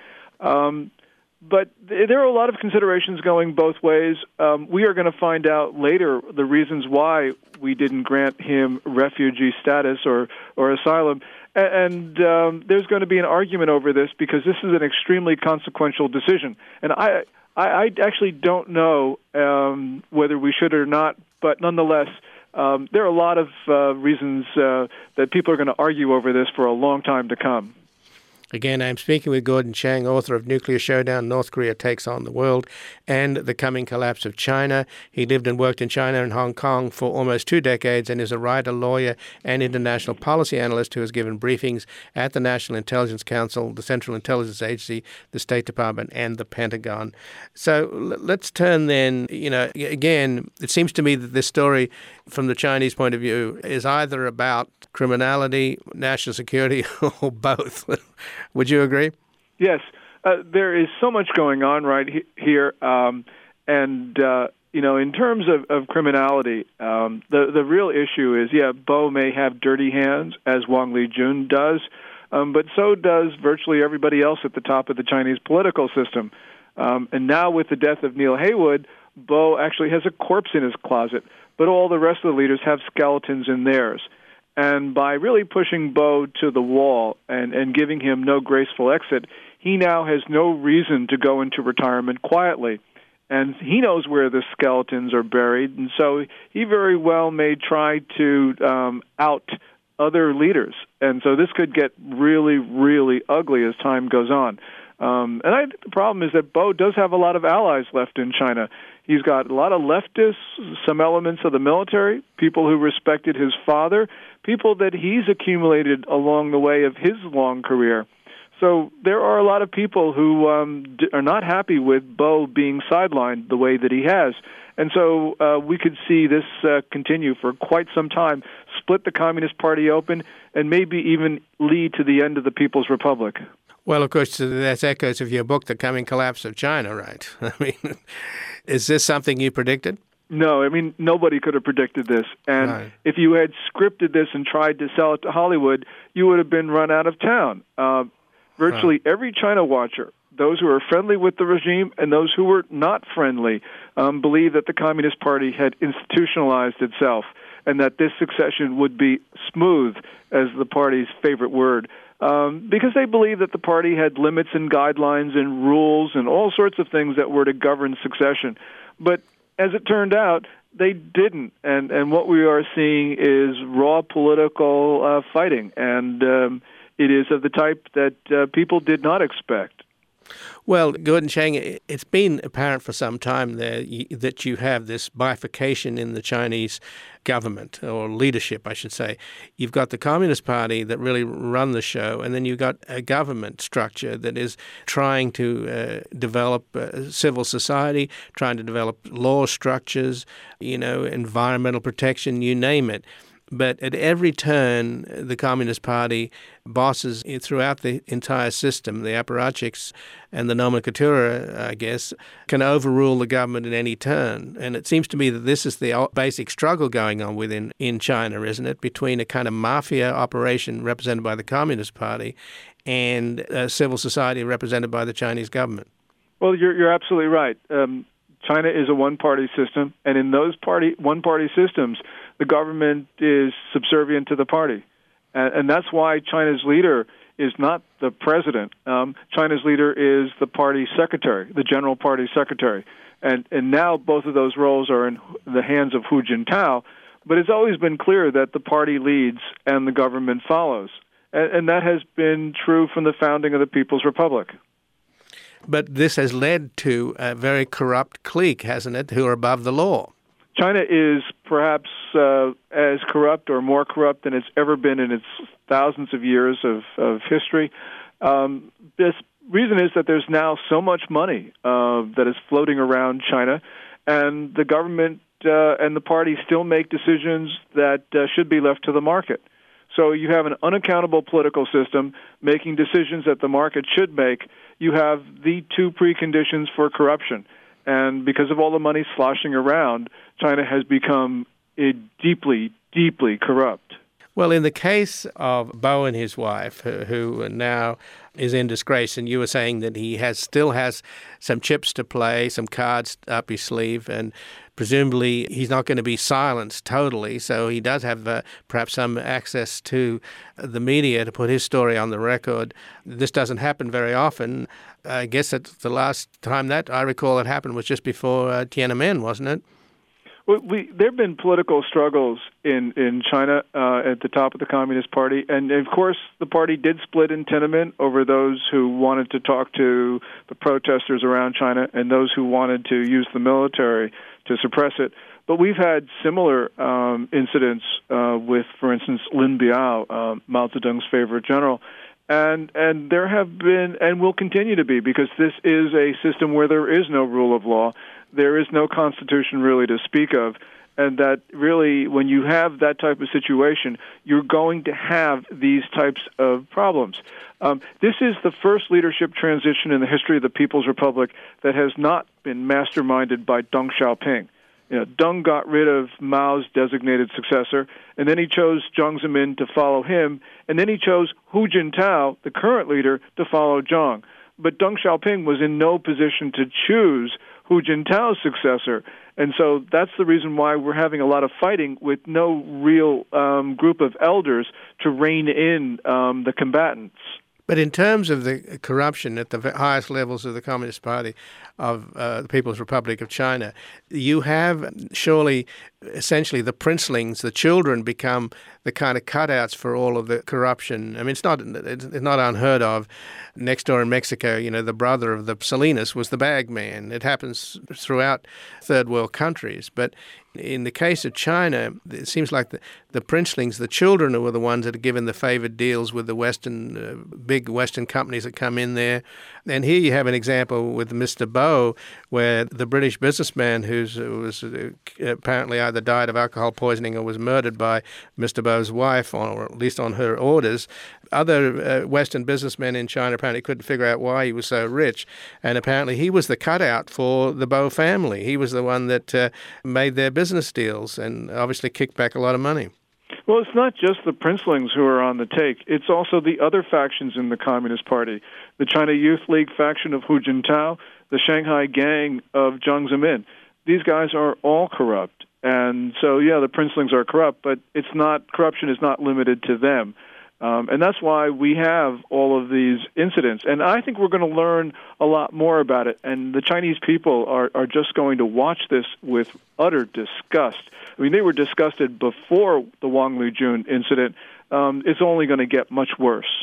Speaker 8: But there are a lot of considerations going both ways. We are going to find out later the reasons why we didn't grant him refugee status or asylum. And there's going to be an argument over this because this is an extremely consequential decision. And I actually don't know whether we should or not, but nonetheless, there are a lot of reasons that people are going to argue over this for a long time to come.
Speaker 1: Again, I'm speaking with Gordon Chang, author of Nuclear Showdown, North Korea Takes on the World, and The Coming Collapse of China. He lived and worked in China and Hong Kong for almost 2 decades and is a writer, lawyer, and international policy analyst who has given briefings at the National Intelligence Council, the Central Intelligence Agency, the State Department, and the Pentagon. So let's turn then, again, it seems to me that this story, from the Chinese point of view, is either about criminality, national security, or both. Would you agree?
Speaker 8: Yes. There is so much going on right here. And in terms of criminality, the real issue is, Bo may have dirty hands, as Wang Lijun does, but so does virtually everybody else at the top of the Chinese political system. And now with the death of Neil Haywood, Bo actually has a corpse in his closet, but all the rest of the leaders have skeletons in theirs. And by really pushing Bo to the wall and giving him no graceful exit, he now has no reason to go into retirement quietly. And he knows where the skeletons are buried, and so he very well may try to out other leaders. And so this could get really, really ugly as time goes on. And I think the problem is that Bo does have a lot of allies left in China. He's got a lot of leftists, some elements of the military, people who respected his father, people that he's accumulated along the way of his long career. So there are a lot of people who are not happy with Bo being sidelined the way that he has. And so we could see this continue for quite some time, split the Communist Party open, and maybe even lead to the end of the People's Republic.
Speaker 1: Well, of course, that's echoes of your book, The Coming Collapse of China, right? I mean, is this something you predicted?
Speaker 8: No, I mean, nobody could have predicted this. And
Speaker 1: Right.
Speaker 8: if you had scripted this and tried to sell it to Hollywood, you would have been run out of town. Virtually every China watcher, those who are friendly with the regime and those who were not friendly, believe that the Communist Party had institutionalized itself and that this succession would be smooth, as the party's favorite word, because they believe that the party had limits and guidelines and rules and all sorts of things that were to govern succession. But as it turned out, they didn't. And what we are seeing is raw political fighting, and it is of the type that people did not expect.
Speaker 1: Well, Gordon Chang, it's been apparent for some time there that you have this bifurcation in the Chinese government, or leadership, I should say. You've got the Communist Party that really run the show, and then you've got a government structure that is trying to develop civil society, trying to develop law structures, environmental protection, you name it. But at every turn, the Communist Party bosses throughout the entire system, the apparatchiks and the nomenclatura, I guess, can overrule the government at any turn. And it seems to me that this is the basic struggle going on in China, isn't it, between a kind of mafia operation represented by the Communist Party and civil society represented by the Chinese government.
Speaker 8: Well, you're absolutely right. China is a one-party system, and in those one-party systems, the government is subservient to the party. And that's why China's leader is not the president. China's leader is the party secretary, the general party secretary. And now both of those roles are in the hands of Hu Jintao, but it's always been clear that the party leads and the government follows. And that has been true from the founding of the People's Republic.
Speaker 1: But this has led to a very corrupt clique, hasn't it, who are above the law?
Speaker 8: China is perhaps as corrupt or more corrupt than it's ever been in its thousands of years of history. This reason is that there's now so much money that is floating around China, and the government and the party still make decisions that should be left to the market. So you have an unaccountable political system making decisions that the market should make. You have the two preconditions for corruption. And because of all the money sloshing around, China has become deeply, deeply corrupt.
Speaker 1: Well, in the case of Bo and his wife, who now is in disgrace, and you were saying that he still has some chips to play, some cards up his sleeve, and presumably he's not going to be silenced totally, so he does have perhaps some access to the media to put his story on the record. This doesn't happen very often. I guess that the last time that I recall it happened was just before Tiananmen, wasn't it?
Speaker 8: Well, there have been political struggles in China at the top of the Communist Party, and of course the party did split in Tiananmen over those who wanted to talk to the protesters around China and those who wanted to use the military to suppress it. But we've had similar incidents with, for instance, Lin Biao, Mao Zedong's favorite general, and there have been and will continue to be, because this is a system where there is no rule of law. There is no constitution really to speak of, and that really when you have that type of situation, you're going to have these types of problems. This is the first leadership transition in the history of the People's Republic that has not been masterminded by Deng Xiaoping. Deng got rid of Mao's designated successor, and then he chose Jiang Zemin to follow him, and then he chose Hu Jintao, the current leader, to follow Jiang. But Deng Xiaoping was in no position to choose Hu Jintao's successor, and so that's the reason why we're having a lot of fighting with no real group of elders to rein in the combatants.
Speaker 1: But in terms of the corruption at the highest levels of the Communist Party of the People's Republic of China, you have surely essentially the princelings, the children, become the kind of cutouts for all of the corruption. I mean, it's not unheard of. Next door in Mexico, the brother of the Salinas was the bag man. It happens throughout third world countries. But in the case of China, it seems like the princelings, the children, were the ones that are given the favored deals with the big Western companies that come in there. And here you have an example with Mr. Bo, where the British businessman who was apparently either died of alcohol poisoning or was murdered by Mr. Bo's wife, or at least on her orders. Other Western businessmen in China apparently couldn't figure out why he was so rich, and apparently he was the cutout for the Bo family. He was the one that made their business deals and obviously kicked back a lot of money.
Speaker 8: Well, it's not just the princelings who are on the take. It's also the other factions in the Communist Party. The China Youth League faction of Hu Jintao, the Shanghai gang of Jiang Zemin. These guys are all corrupt. And so, the princelings are corrupt, but corruption is not limited to them. And that's why we have all of these incidents. And I think we're going to learn a lot more about it. And the Chinese people are just going to watch this with utter disgust. I mean, they were disgusted before the Wang Lijun incident. It's only going to get much worse.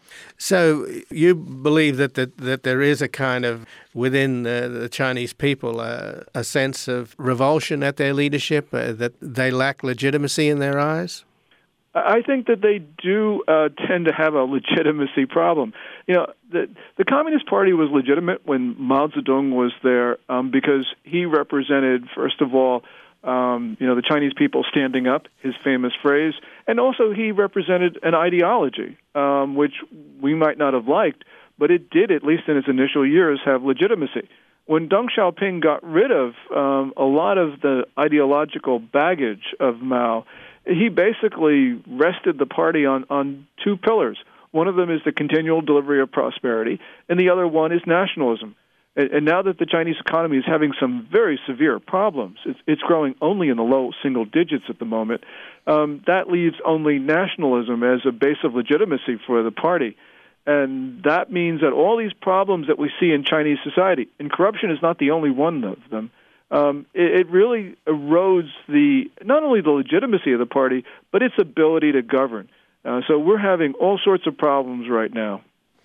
Speaker 1: So you believe that there is a kind of, within the Chinese people, a sense of revulsion at their leadership, that they lack legitimacy in their eyes?
Speaker 8: I think that they do tend to have a legitimacy problem. The Communist Party was legitimate when Mao Zedong was there because he represented, first of all, the Chinese people standing up, his famous phrase, and also he represented an ideology, which we might not have liked, but it did, at least in its initial years, have legitimacy. When Deng Xiaoping got rid of a lot of the ideological baggage of Mao, he basically rested the party on two pillars. One of them is the continual delivery of prosperity, and the other one is nationalism. And now that the Chinese economy is having some very severe problems, it's growing only in the low single digits at the moment, that leaves only nationalism as a base of legitimacy for the party. And that means that all these problems that we see in Chinese society, and corruption is not the only one of them, it really erodes not only the legitimacy of the party, but its ability to govern. So we're having all sorts of problems right now.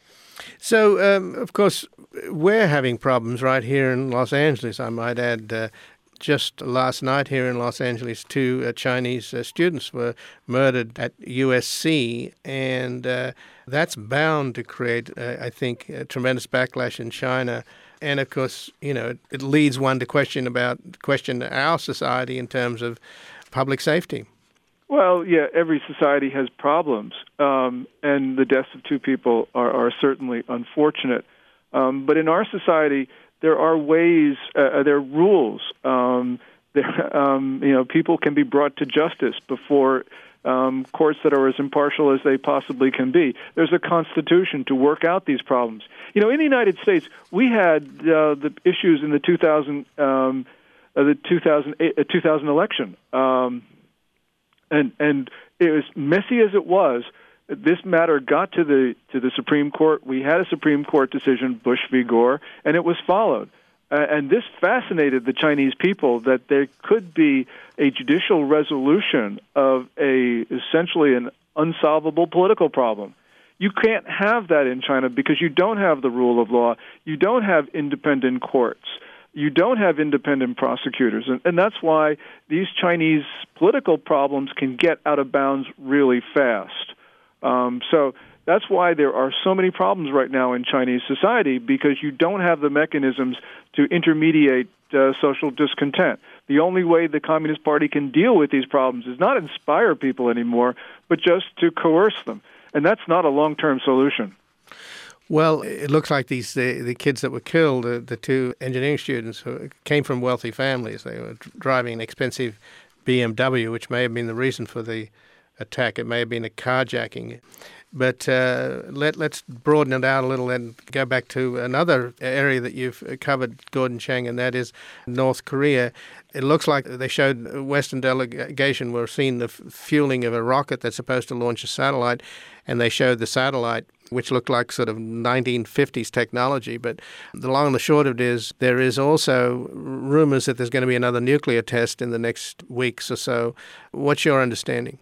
Speaker 1: So, of course, we're having problems right here in Los Angeles, I might add. Just last night here in Los Angeles, 2 Chinese students were murdered at USC, and that's bound to create, I think, a tremendous backlash in China. And, of course, it leads one to question our society in terms of public safety.
Speaker 8: Well, every society has problems, and the deaths of 2 people are certainly unfortunate. But in our society, there are ways, there are rules. People can be brought to justice before courts that are as impartial as they possibly can be. There's a constitution to work out these problems. In the United States, we had the issues in the 2000 election. And it was messy as it was. This matter got to the Supreme Court. We had a Supreme Court decision, Bush v. Gore, and it was followed. And this fascinated the Chinese people that there could be a judicial resolution of essentially an unsolvable political problem. You can't have that in China because you don't have the rule of law. You don't have independent courts. You don't have independent prosecutors. And that's why these Chinese political problems can get out of bounds really fast. So that's why there are so many problems right now in Chinese society, because you don't have the mechanisms to intermediate social discontent. the only way the Communist Party can deal with these problems is not inspire people anymore, but just to coerce them. And that's not a long-term solution.
Speaker 1: Well, it looks like the kids that were killed, the two engineering students, who came from wealthy families. They were driving an expensive BMW, which may have been the reason for the attack. It may have been a carjacking. But let's broaden it out a little and go back to another area that you've covered, Gordon Chang, and that is North Korea. It looks like they showed a Western delegation were seeing the fueling of a rocket that's supposed to launch a satellite, and they showed the satellite, which looked like sort of 1950s technology. But the long and the short of it is there is also rumors that there's going to be another nuclear test in the next weeks or so. What's your understanding?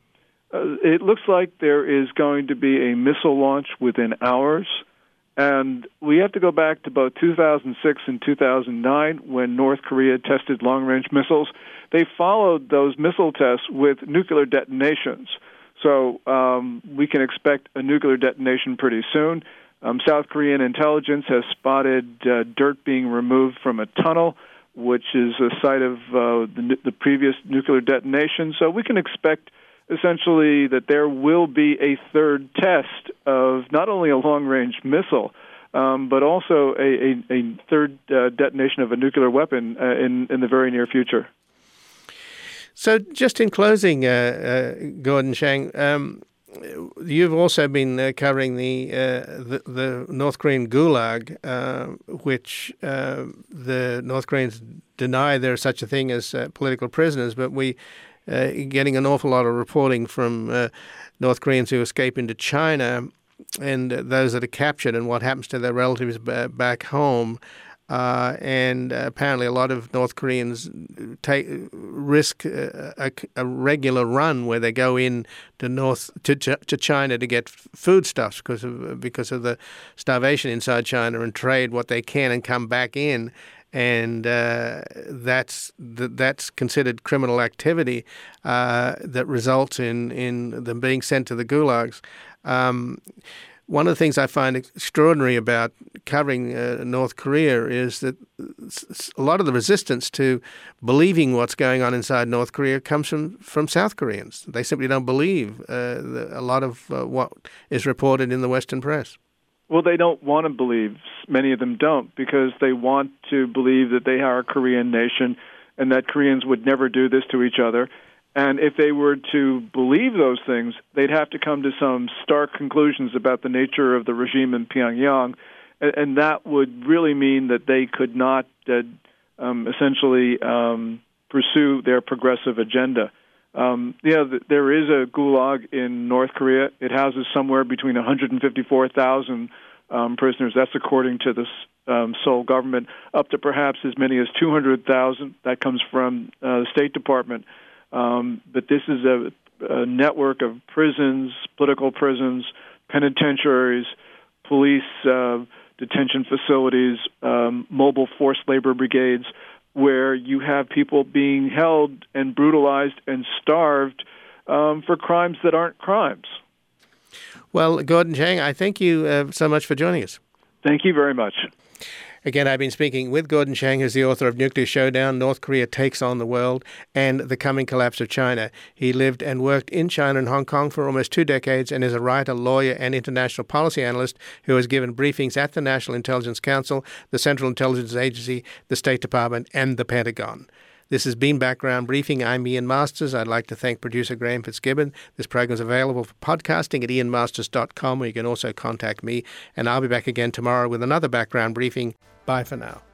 Speaker 8: It looks like there is going to be a missile launch within hours. And we have to go back to both 2006 and 2009 when North Korea tested long-range missiles. They followed those missile tests with nuclear detonations. So we can expect a nuclear detonation pretty soon. South Korean intelligence has spotted dirt being removed from a tunnel, which is a site of the previous nuclear detonation. So we can expect essentially that there will be a third test of not only a long-range missile, but also a third detonation of a nuclear weapon in the very near future.
Speaker 1: So just in closing, Gordon Chang, you've also been covering the North Korean Gulag, which the North Koreans deny there's such a thing as political prisoners, but we getting an awful lot of reporting from North Koreans who escape into China and those that are captured and what happens to their relatives back home. And apparently a lot of North Koreans risk a regular run where they go in to China to get foodstuffs because of the starvation inside China and trade what they can and come back in. And that's considered criminal activity that results in them being sent to the gulags. One of the things I find extraordinary about covering North Korea is that a lot of the resistance to believing what's going on inside North Korea comes from South Koreans. They simply don't believe a lot of what is reported in the Western press.
Speaker 8: Well, they don't want to believe. Many of them don't, because they want to believe that they are a Korean nation and that Koreans would never do this to each other. And if they were to believe those things, they'd have to come to some stark conclusions about the nature of the regime in Pyongyang, and that would really mean that they could not essentially pursue their progressive agenda. There is a gulag in North Korea. It houses somewhere between 154,000 prisoners. That's according to the Seoul government, up to perhaps as many as 200,000. That comes from the State Department. But this is a network of prisons, political prisons, penitentiaries, police detention facilities, mobile forced labor brigades, where you have people being held and brutalized and starved for crimes that aren't crimes.
Speaker 1: Well, Gordon Chang, I thank you so much for joining us.
Speaker 8: Thank you very much.
Speaker 1: Again, I've been speaking with Gordon Chang, who's the author of Nuclear Showdown, North Korea Takes on the World, and The Coming Collapse of China. He lived and worked in China and Hong Kong for almost 2 decades and is a writer, lawyer, and international policy analyst who has given briefings at the National Intelligence Council, the Central Intelligence Agency, the State Department, and the Pentagon. This has been Background Briefing. I'm Ian Masters. I'd like to thank producer Graham Fitzgibbon. This program is available for podcasting at ianmasters.com, where you can also contact me. And I'll be back again tomorrow with another Background Briefing. Bye for now.